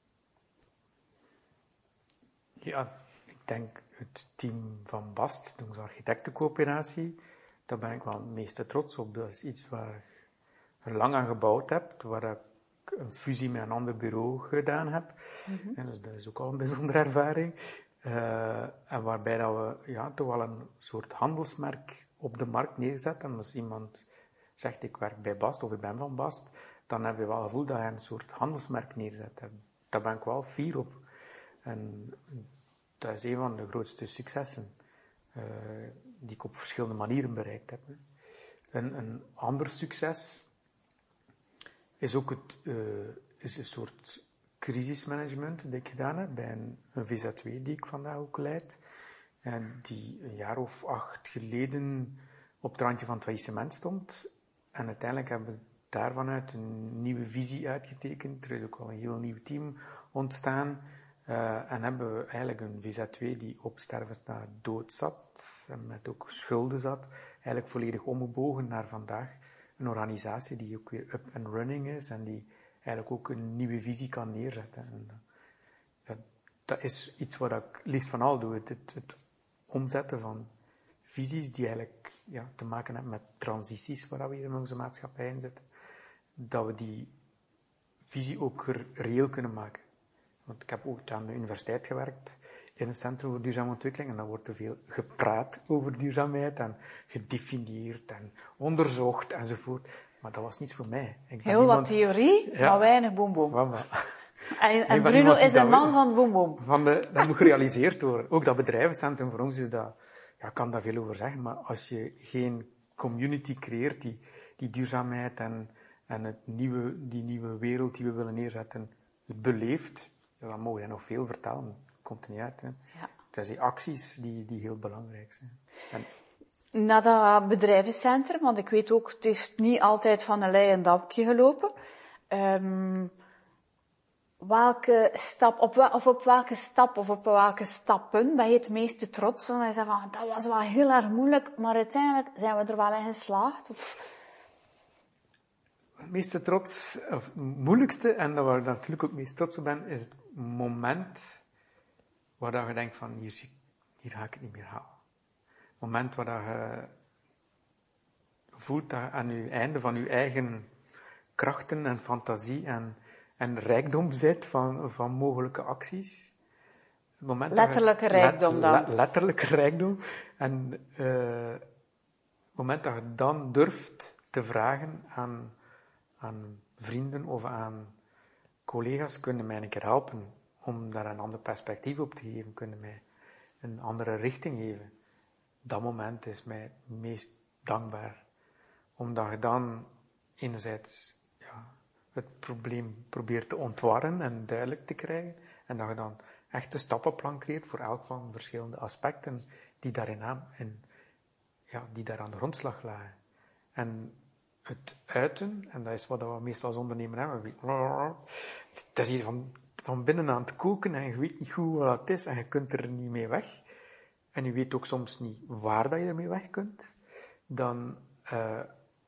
Ja, ik denk het team van Bast, de architectencoöperatie, daar ben ik wel het meeste trots op. Dat is iets waar ik er lang aan gebouwd heb, waar ik een fusie met een ander bureau gedaan heb. Mm-hmm. En dus dat is ook al een bijzondere ervaring. Uh, en waarbij dat we ja, toch wel een soort handelsmerk op de markt neerzetten. En als iemand zegt, ik werk bij Bast of ik ben van Bast, dan heb je wel het gevoel dat je een soort handelsmerk neerzet. En daar ben ik wel fier op. En dat is een van de grootste successen uh, die ik op verschillende manieren bereikt heb. Een, een ander succes is ook het, uh, is een soort crisismanagement dat ik gedaan heb bij een, een V Z W die ik vandaag ook leid. En die een jaar of acht geleden op het randje van het faillissement stond. En uiteindelijk hebben we daarvanuit een nieuwe visie uitgetekend. Er is ook al een heel nieuw team ontstaan. Uh, en hebben we eigenlijk een V Z W die op stervensnaad dood zat. En met ook schulden zat. Eigenlijk volledig omgebogen naar vandaag. Een organisatie die ook weer up and running is. En die eigenlijk ook een nieuwe visie kan neerzetten. En, uh, dat is iets wat ik liefst van al doe. Het, het, het omzetten van visies die eigenlijk ja, te maken hebben met transities waar we in onze maatschappij in zitten. Dat we die visie ook reëel kunnen maken. Want ik heb ook aan de universiteit gewerkt, in een centrum voor duurzame ontwikkeling, en dan wordt er veel gepraat over duurzaamheid, en gedefinieerd, en onderzocht, enzovoort. Maar dat was niets voor mij. Ik ben Heel iemand, wat theorie, ja, maar weinig boem boem. Wel, wel. En, en Bruno is een man van boem boem. Van de, dat moet gerealiseerd worden. Ook dat bedrijvencentrum voor ons is dat, ja, ik kan daar veel over zeggen, maar als je geen community creëert die, die duurzaamheid en, en het nieuwe, die nieuwe wereld die we willen neerzetten, beleeft, ja, dan mogen we nog veel vertellen. Komt er niet uit. Hè. Ja. Het zijn die acties die, die heel belangrijk zijn. En na dat bedrijvencentrum, want ik weet ook, het heeft niet altijd van een leien dakje gelopen. Um, welke stap, op, wel, of op welke stap, of op welke stappen ben je het meeste trots? Want hij zei van, dat was wel heel erg moeilijk, maar uiteindelijk zijn we er wel in geslaagd. Of het meeste trots, of het moeilijkste, en waar ik natuurlijk ook het meest trots op ben, is het moment waar dat je denkt van, hier, hier ga ik het niet meer halen. Het moment waar dat je voelt dat je aan je einde van je eigen krachten en fantasie en, en rijkdom zit van, van mogelijke acties. Het moment letterlijke dat je, rijkdom dan. Let, letterlijke rijkdom. En uh, het moment dat je dan durft te vragen aan, aan vrienden of aan collega's, kunnen mij een keer helpen om daar een ander perspectief op te geven, kunnen mij een andere richting geven. Dat moment is mij het meest dankbaar. Omdat je dan enerzijds ja, het probleem probeert te ontwarren en duidelijk te krijgen. En dat je dan echt een stappenplan creëert voor elk van de verschillende aspecten die daarin aan, en, ja, die daar aan de grondslag lagen. En het uiten, en dat is wat we meestal als ondernemer hebben, het is hier van, van binnen aan het koken en je weet niet goed wat het is en je kunt er niet mee weg. En je weet ook soms niet waar dat je ermee weg kunt. Dan, uh,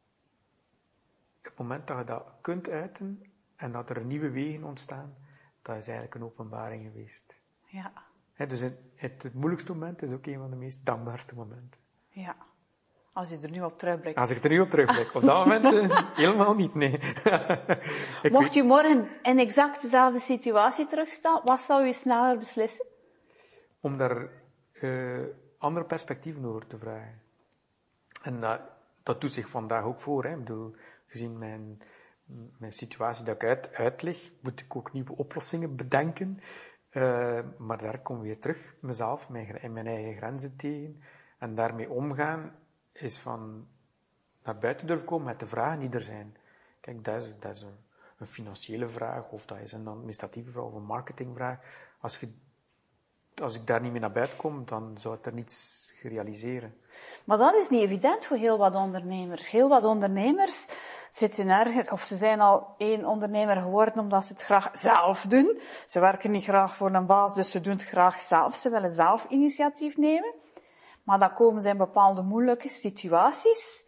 op het moment dat je dat kunt uiten en dat er nieuwe wegen ontstaan, dat is eigenlijk een openbaring geweest. Ja. He, dus het, het, het moeilijkste moment is ook een van de meest dankbaarste momenten. Ja. Als je er nu op terugblikt. Als ik er nu op terugblik. Op dat moment uh, helemaal niet, nee. Mocht weet... je morgen in exact dezelfde situatie terugstaan, wat zou je sneller beslissen? Om daar uh, andere perspectieven over te vragen. En uh, dat doet zich vandaag ook voor. Hè. Ik bedoel, gezien mijn, mijn situatie dat ik uit, uitleg, moet ik ook nieuwe oplossingen bedenken. Uh, maar daar kom ik weer terug, mezelf, mijn, mijn eigen grenzen tegen. En daarmee omgaan is van naar buiten durven komen met de vragen die er zijn. Kijk, dat is, dat is een, een financiële vraag, of dat is een administratieve vraag, of een marketingvraag. Als je als ik daar niet mee naar buiten kom, dan zou het er niets realiseren. Maar dat is niet evident voor heel wat ondernemers. Heel wat ondernemers zitten ergens, of ze zijn al één ondernemer geworden omdat ze het graag zelf doen. Ze werken niet graag voor een baas, dus ze doen het graag zelf. Ze willen zelf initiatief nemen. Maar dan komen ze in bepaalde moeilijke situaties.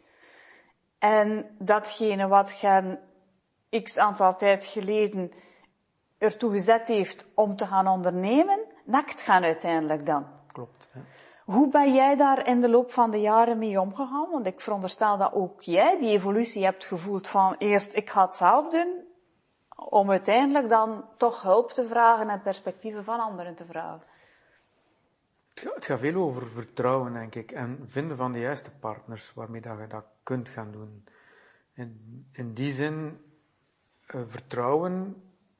En datgene wat hen x aantal tijd geleden ertoe gezet heeft om te gaan ondernemen, nakt gaan uiteindelijk dan. Klopt. Hè. Hoe ben jij daar in de loop van de jaren mee omgegaan? Want ik veronderstel dat ook jij die evolutie hebt gevoeld van eerst ik ga het zelf doen, om uiteindelijk dan toch hulp te vragen en perspectieven van anderen te vragen. Het gaat, het gaat veel over vertrouwen, denk ik, en vinden van de juiste partners waarmee dat je dat kunt gaan doen. In, in die zin, uh, vertrouwen,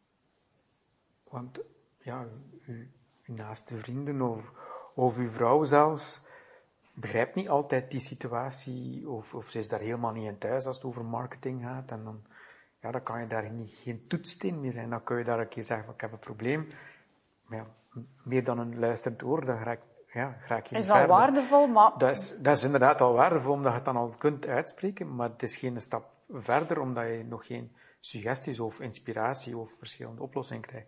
want ja, uw, uw naaste vrienden of, of uw vrouw zelfs begrijpt niet altijd die situatie, of, of ze is daar helemaal niet in thuis als het over marketing gaat, en dan, ja, dan kan je daar niet, geen toetssteen mee zijn. Dan kun je daar een keer zeggen van ik heb een probleem, maar ja, meer dan een luisterend oor, dan ga ik, ja, ga ik je Is niet al verder. waardevol, maar... Dat is, dat is inderdaad al waardevol, omdat je het dan al kunt uitspreken, maar het is geen stap verder, omdat je nog geen suggesties of inspiratie of verschillende oplossingen krijgt.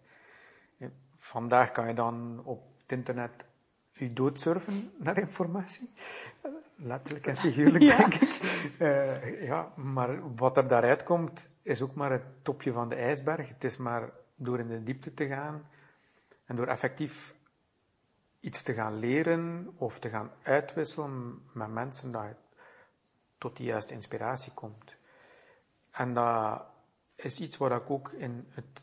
Vandaag kan je dan op het internet je doodsurfen naar informatie. Letterlijk en figuurlijk, ja. Denk ik. Uh, ja, maar wat er daaruit komt, is ook maar het topje van de ijsberg. Het is maar door in de diepte te gaan en door effectief iets te gaan leren of te gaan uitwisselen met mensen, dat je tot die juiste inspiratie komt. En dat is iets wat ik ook in het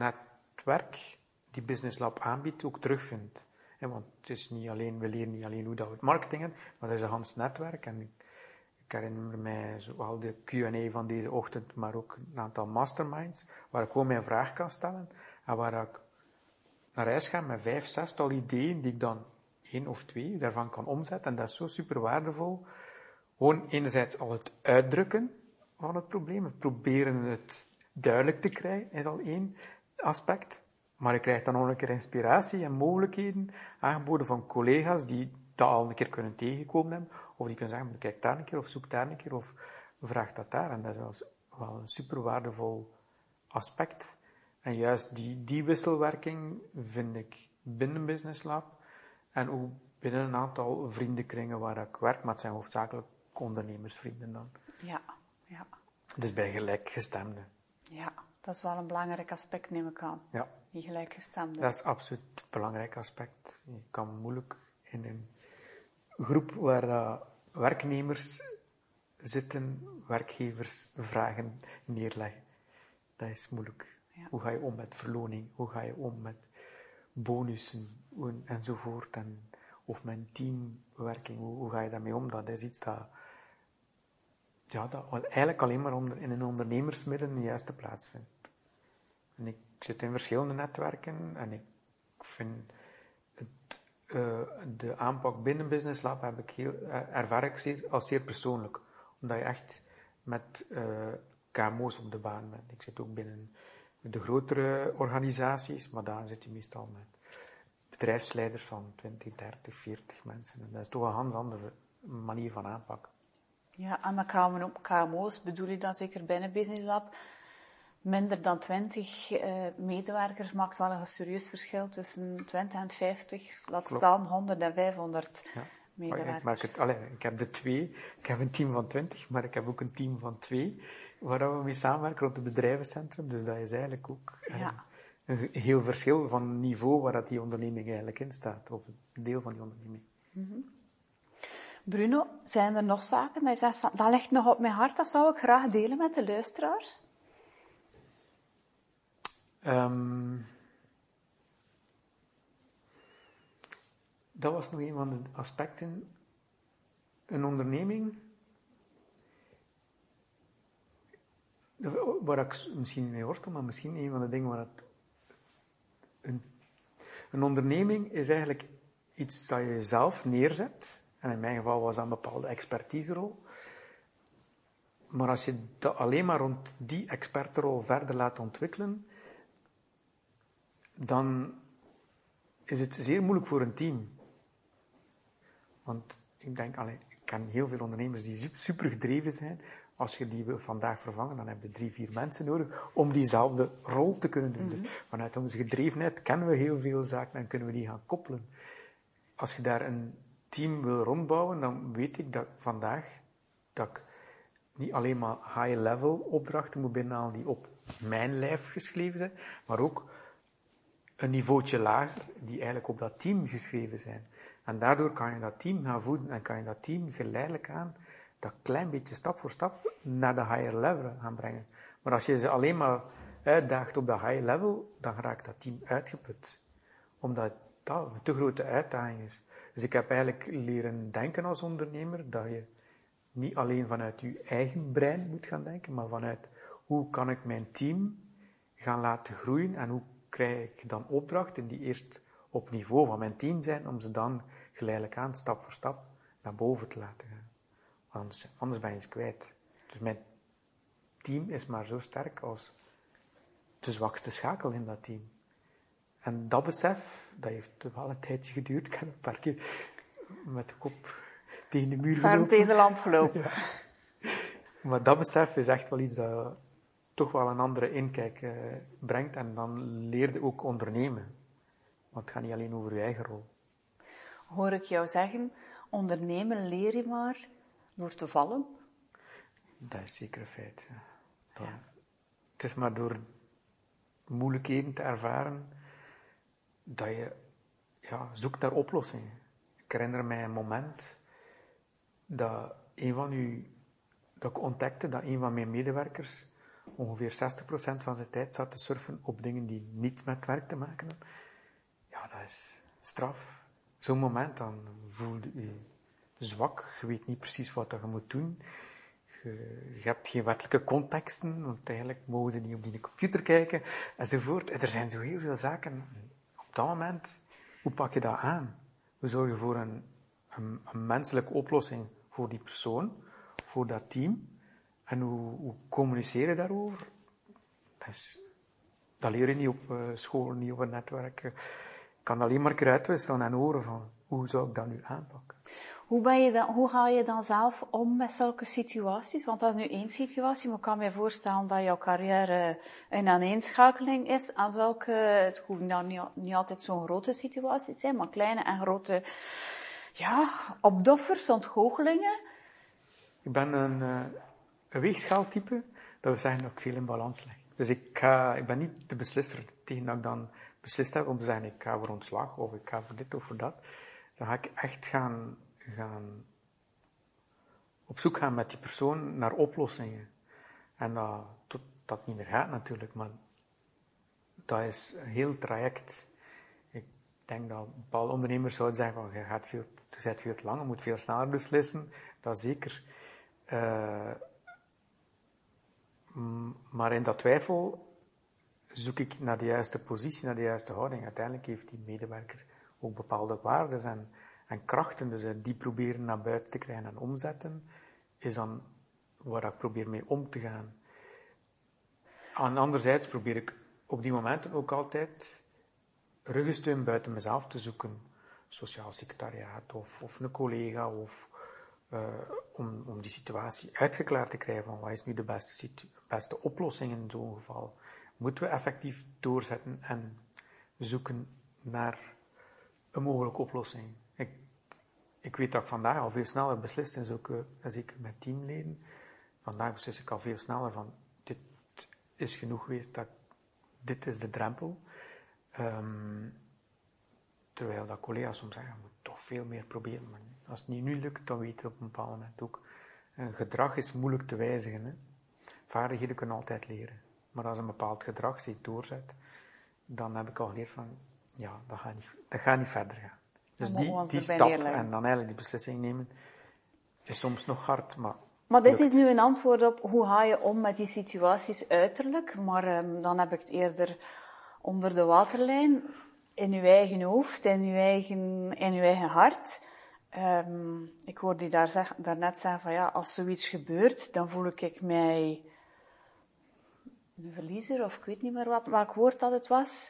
netwerk die Business Lab aanbiedt, ook terugvind. Ja, want het is niet alleen, we leren niet alleen hoe dat we het marketing hebben, maar er is een gans netwerk. En ik, ik herinner mij zowel de Q en A van deze ochtend, maar ook een aantal masterminds, waar ik gewoon mijn vraag kan stellen, en waar ik naar huis ga met vijf, zestal ideeën, die ik dan één of twee daarvan kan omzetten. En dat is zo super waardevol. Gewoon enerzijds al het uitdrukken van het probleem, het proberen het duidelijk te krijgen, is al één aspect. Maar je krijgt dan nog een keer inspiratie en mogelijkheden aangeboden van collega's die dat al een keer kunnen tegenkomen hebben. Of die kunnen zeggen, kijk daar een keer, of zoek daar een keer, of vraag dat daar. En dat is wel, wel een super waardevol aspect. En juist die, die wisselwerking vind ik binnen Business Lab en ook binnen een aantal vriendenkringen waar ik werk, maar het zijn hoofdzakelijk ondernemersvrienden dan. Ja, ja. Dus bij gelijkgestemden. Ja, dat is wel een belangrijk aspect, neem ik aan. Ja. Die gelijkgestemden. Dat is absoluut een belangrijk aspect. Je kan moeilijk in een groep waar uh, werknemers zitten, werkgevers vragen neerleggen. Dat is moeilijk. Ja. Hoe ga je om met verloning? Hoe ga je om met bonussen? Enzovoort. En, of met teamwerking. Hoe, hoe ga je daarmee om? Dat is iets dat, ja, dat eigenlijk alleen maar onder, in een ondernemersmidden de juiste plaats vindt. En ik zit in verschillende netwerken en ik vind het, uh, de aanpak binnen Business Lab heb ik heel, uh, ervaar ik zeer, als zeer persoonlijk. Omdat je echt met uh, K M O's op de baan bent. Ik zit ook binnen de grotere organisaties, maar daar zit je meestal met bedrijfsleiders van twintig, dertig, veertig mensen. En dat is toch een ganz andere manier van aanpak. Ja, en met K M O's bedoel je dan zeker binnen Business Lab? Minder dan twintig uh, medewerkers maakt wel een serieus verschil tussen twintig en vijftig, laat Klopt. staan honderd en vijfhonderd ja. medewerkers. Ik, merk het, allez, ik heb de twee, ik heb een team van twintig, maar ik heb ook een team van twee, waar we mee samenwerken rond het bedrijvencentrum, dus dat is eigenlijk ook ja. een heel verschil van niveau waar dat die onderneming eigenlijk in staat, of een deel van die onderneming. Mm-hmm. Bruno, zijn er nog zaken dat je zegt van, dat ligt nog op mijn hart, dat zou ik graag delen met de luisteraars? Um, dat was nog een van de aspecten. Een onderneming, waar ik misschien mee worstel, maar misschien een van de dingen waar het... Een, een onderneming is eigenlijk iets dat je zelf neerzet. En in mijn geval was dat een bepaalde expertiserol. Maar als je dat alleen maar rond die expertenrol verder laat ontwikkelen, dan is het zeer moeilijk voor een team. Want ik denk, allee, ik ken heel veel ondernemers die super gedreven zijn. Als je die wil vandaag vervangen, dan heb je drie, vier mensen nodig om diezelfde rol te kunnen doen. Mm-hmm. Dus vanuit onze gedrevenheid kennen we heel veel zaken en kunnen we die gaan koppelen. Als je daar een team wil rondbouwen, dan weet ik dat vandaag dat ik niet alleen maar high-level opdrachten moet binnenhalen die op mijn lijf geschreven zijn, maar ook een niveautje lager die eigenlijk op dat team geschreven zijn. En daardoor kan je dat team gaan voeden en kan je dat team geleidelijk aan dat klein beetje stap voor stap naar de higher level gaan brengen. Maar als je ze alleen maar uitdaagt op dat high level, dan raakt dat team uitgeput. Omdat dat een te grote uitdaging is. Dus ik heb eigenlijk leren denken als ondernemer dat je niet alleen vanuit je eigen brein moet gaan denken, maar vanuit hoe kan ik mijn team gaan laten groeien en hoe krijg ik dan opdrachten die eerst op niveau van mijn team zijn, om ze dan geleidelijk aan, stap voor stap, naar boven te laten gaan. Anders, anders ben je ze kwijt. Dus mijn team is maar zo sterk als de zwakste schakel in dat team. En dat besef, dat heeft wel een tijdje geduurd. Ik heb een paar keer met de kop tegen de muur gelopen. Warm tegen de lamp gelopen. Ja. Maar dat besef is echt wel iets dat toch wel een andere inkijk uh, brengt. En dan leer je ook ondernemen. Want het gaat niet alleen over je eigen rol. Hoor ik jou zeggen, ondernemen leer je maar door te vallen? Dat is zeker een feit. Ja. Dat, ja. Het is maar door moeilijkheden te ervaren dat je ja, zoekt naar oplossingen. Ik herinner mij een moment dat een van u, dat ik ontdekte dat een van mijn medewerkers ongeveer zestig procent van zijn tijd zat te surfen op dingen die niet met werk te maken hebben. Ja, dat is straf. Zo'n moment, dan voelde je zwak. Je weet niet precies wat je moet doen. Je, je hebt geen wettelijke contexten, want eigenlijk mogen ze niet op die computer kijken, enzovoort. En er zijn zo heel veel zaken. Op dat moment, hoe pak je dat aan? Hoe zorg je voor een, een, een menselijke oplossing voor die persoon, voor dat team? En hoe, hoe communiceer je daarover? Dat, is, dat leer je niet op uh, school, niet op een netwerk. Ik kan alleen maar uitwisselen en horen van, hoe zou ik dat nu aanpakken? Hoe, ben je dan, hoe ga je dan zelf om met zulke situaties? Want dat is nu één situatie, maar ik kan me voorstellen dat jouw carrière een aaneenschakeling is aan zulke, het hoeft nou niet, niet altijd zo'n grote situaties te zijn, maar kleine en grote, ja, opdoffers, ontgoochelingen. Ik ben een, uh, een weegschaaltype, dat wil zeggen dat ik veel in balans leg. Dus ik, ga, ik ben niet de beslisser tegen dat ik dan beslist heb om te zeggen, ik ga voor ontslag, of ik ga voor dit of voor dat. Dan ga ik echt gaan, gaan op zoek gaan met die persoon naar oplossingen. En dat, tot dat niet meer gaat natuurlijk, maar dat is een heel traject. Ik denk dat bepaalde ondernemers zouden zeggen van, je gaat veel, je bent veel te lang, je moet veel sneller beslissen. Dat zeker. Uh, maar in dat twijfel zoek ik naar de juiste positie, naar de juiste houding. Uiteindelijk heeft die medewerker ook bepaalde waarden en, en krachten, dus die proberen naar buiten te krijgen en omzetten, is dan waar ik probeer mee om te gaan. En anderzijds probeer ik op die momenten ook altijd ruggensteun buiten mezelf te zoeken. Sociaal secretariaat of, of een collega, of uh, om, om die situatie uitgeklaard te krijgen van wat is nu de beste, situ- beste oplossing in zo'n geval. Moeten we effectief doorzetten en zoeken naar een mogelijke oplossing. Ik, ik weet dat ik vandaag al veel sneller beslist, en zulke, zeker met teamleden. Vandaag beslis ik al veel sneller van, dit is genoeg geweest, dat, dit is de drempel. Um, terwijl dat collega's soms zeggen, je moet toch veel meer proberen. Maar als het niet nu lukt, dan weet je op een bepaald moment ook. Een gedrag is moeilijk te wijzigen. Hè? Vaardigheden kunnen altijd leren. Maar als een bepaald gedrag zich doorzet, dan heb ik al geleerd van, ja, dat gaat niet, dat gaat niet verder gaan. Dus die, die stap en dan eigenlijk die beslissing nemen, is soms nog hard, maar... Maar dit is nu een antwoord op hoe ga je om met die situaties uiterlijk, maar um, dan heb ik het eerder onder de waterlijn, in uw eigen hoofd, in uw eigen, in uw eigen hart. Um, ik hoorde je daar, zeg, daarnet zeggen van ja, als zoiets gebeurt, dan voel ik mij een verliezer, of ik weet niet meer wat, welk woord dat het was.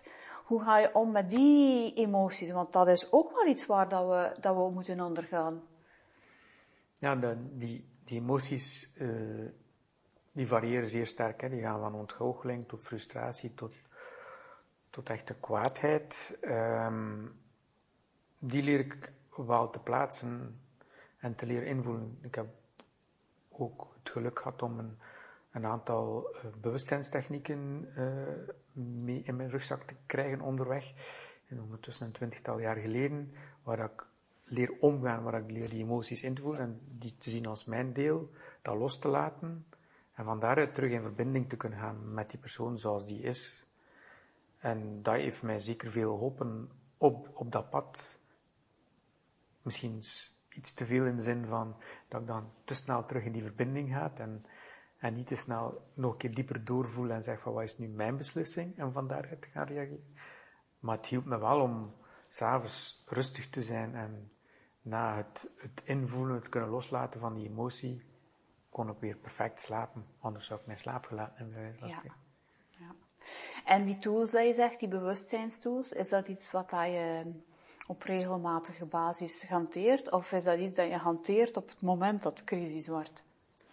Hoe ga je om met die emoties? Want dat is ook wel iets waar dat we, dat we moeten ondergaan. Ja, de, die, die emoties, uh, die variëren zeer sterk. Hè. Die gaan van ontgoocheling tot frustratie, tot, tot echte kwaadheid. Um, die leer ik wel te plaatsen en te leren invoelen. Ik heb ook het geluk gehad om een, een aantal uh, bewustzijnstechnieken uh, mee in mijn rugzak te krijgen onderweg. En ondertussen een twintigtal jaar geleden, waar ik leer omgaan, waar ik leer die emoties in te voelen en die te zien als mijn deel, dat los te laten en van daaruit terug in verbinding te kunnen gaan met die persoon zoals die is. En dat heeft mij zeker veel geholpen op, op dat pad. Misschien iets te veel in de zin van dat ik dan te snel terug in die verbinding ga en, en niet te snel nog een keer dieper doorvoel en zeg van wat is nu mijn beslissing en van daaruit te gaan reageren. Maar het hielp me wel om 's avonds rustig te zijn en na het, het invoelen, het kunnen loslaten van die emotie, kon ik weer perfect slapen. Anders zou ik mijn slaap gelaten hebben. Ja. Ja. En die tools dat je zegt, die bewustzijnstools, is dat iets wat je op regelmatige basis hanteert? Of is dat iets dat je hanteert op het moment dat de crisis wordt?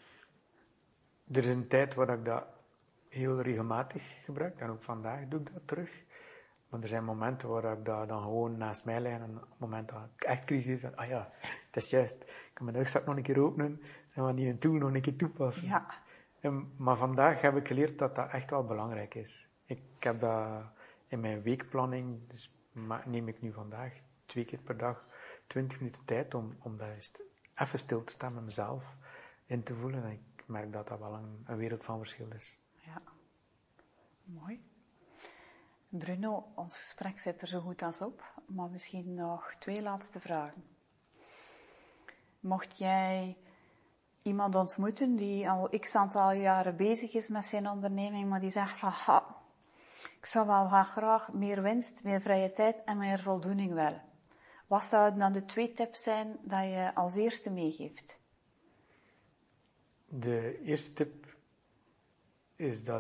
Er is een tijd waar ik dat heel regelmatig gebruik. En ook vandaag doe ik dat terug. Maar er zijn momenten waar ik dat dan gewoon naast mij leg. En op het moment dat ik echt crisis heb, ah ja, het is juist. Ik kan mijn rugzak nog een keer openen en van die tool nog een keer toepassen. Ja. En, maar vandaag heb ik geleerd dat dat echt wel belangrijk is. Ik heb dat in mijn weekplanning, dus neem ik nu vandaag twee keer per dag twintig minuten tijd om, om dat eens even stil te staan met mezelf in te voelen. En ik merk dat dat wel een, een wereld van verschil is. Ja, mooi. Bruno, ons gesprek zit er zo goed als op, maar misschien nog twee laatste vragen. Mocht jij iemand ontmoeten die al x aantal jaren bezig is met zijn onderneming, maar die zegt van, ha, ik zou wel graag meer winst, meer vrije tijd en meer voldoening willen. Wat zouden dan de twee tips zijn dat je als eerste meegeeft? De eerste tip is dat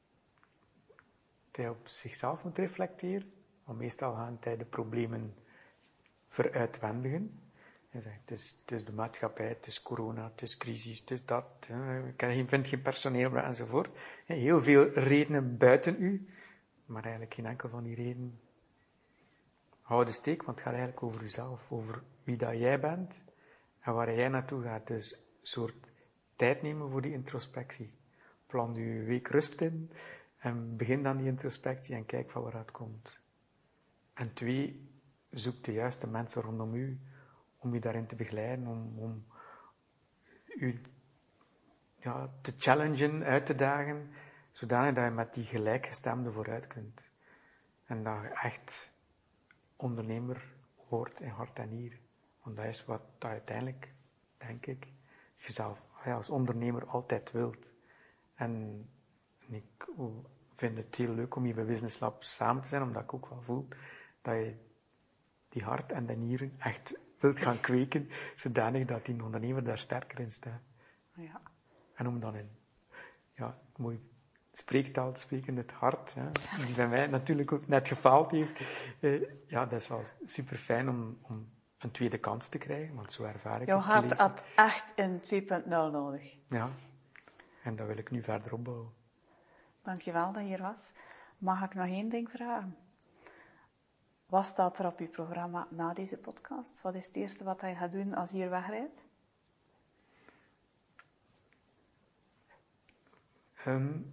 hij op zichzelf moet reflecteren. Want meestal gaan hij de problemen veruitwendigen. Hij zegt, het is, het is de maatschappij, het is corona, het is crisis, het is dat. Ik vind geen personeel meer enzovoort. Heel veel redenen buiten u, maar eigenlijk geen enkel van die redenen. Hou de steek, want het gaat eigenlijk over uzelf, over wie dat jij bent en waar jij naartoe gaat. Dus een soort tijd nemen voor die introspectie. Plan je week rust in en begin dan die introspectie en kijk van waar het komt. En twee, zoek de juiste mensen rondom u om je daarin te begeleiden, om, om u ja, te challengen, uit te dagen, zodanig dat je met die gelijkgestemde vooruit kunt. En dat je echt ondernemer wordt in hart en nieren. Want dat is wat dat uiteindelijk, denk ik, jezelf ja, als ondernemer altijd wilt. En ik vind het heel leuk om hier bij Business Lab samen te zijn, omdat ik ook wel voel dat je die hart en de nieren echt wilt gaan kweken, zodanig dat die ondernemer daar sterker in staat. Ja. En om dan in, ja, mooi spreektaal te spreken, het hart, ja, die bij mij natuurlijk ook net gefaald heeft. Uh, ja, dat is wel super fijn om, om een tweede kans te krijgen, want zo ervaar ik Jouw het. hart leven. had echt een twee punt nul nodig. Ja, en dat wil ik nu verder opbouwen. Dankjewel dat je hier was. Mag ik nog één ding vragen? Wat staat er op je programma na deze podcast? Wat is het eerste wat je gaat doen als je hier wegrijdt? Um,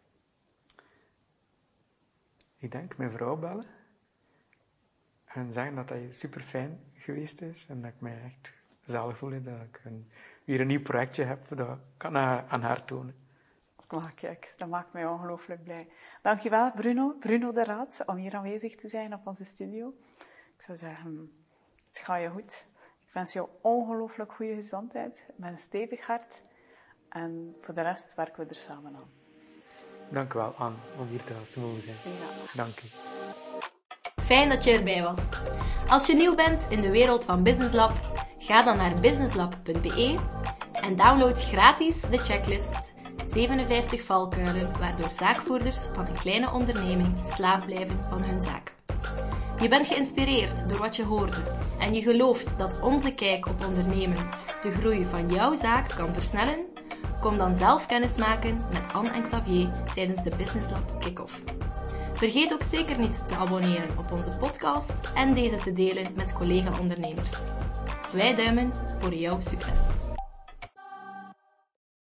ik denk mijn vrouw bellen en zeggen dat dat super fijn geweest is en dat ik mij echt zalig voel dat ik een, weer een nieuw projectje heb dat ik kan aan haar tonen. Oh, kijk, dat maakt mij ongelooflijk blij. Dankjewel Bruno, Bruno de Raad, om hier aanwezig te zijn op onze studio. Ik zou zeggen, het gaat je goed. Ik wens jou ongelooflijk goede gezondheid, met een stevig hart. En voor de rest werken we er samen aan. Dank u wel, Anne, om hier te gast te mogen zijn. Ja. Dank u. Fijn dat je erbij was. Als je nieuw bent in de wereld van Business Lab, ga dan naar businesslab punt be en download gratis de checklist zevenenvijftig valkuilen waardoor zaakvoerders van een kleine onderneming slaaf blijven van hun zaak. Je bent geïnspireerd door wat je hoorde en je gelooft dat onze kijk op ondernemen de groei van jouw zaak kan versnellen? Kom dan zelf kennis maken met Anne en Xavier tijdens de Business Lab Kick-Off. Vergeet ook zeker niet te abonneren op onze podcast en deze te delen met collega-ondernemers. Wij duimen voor jouw succes.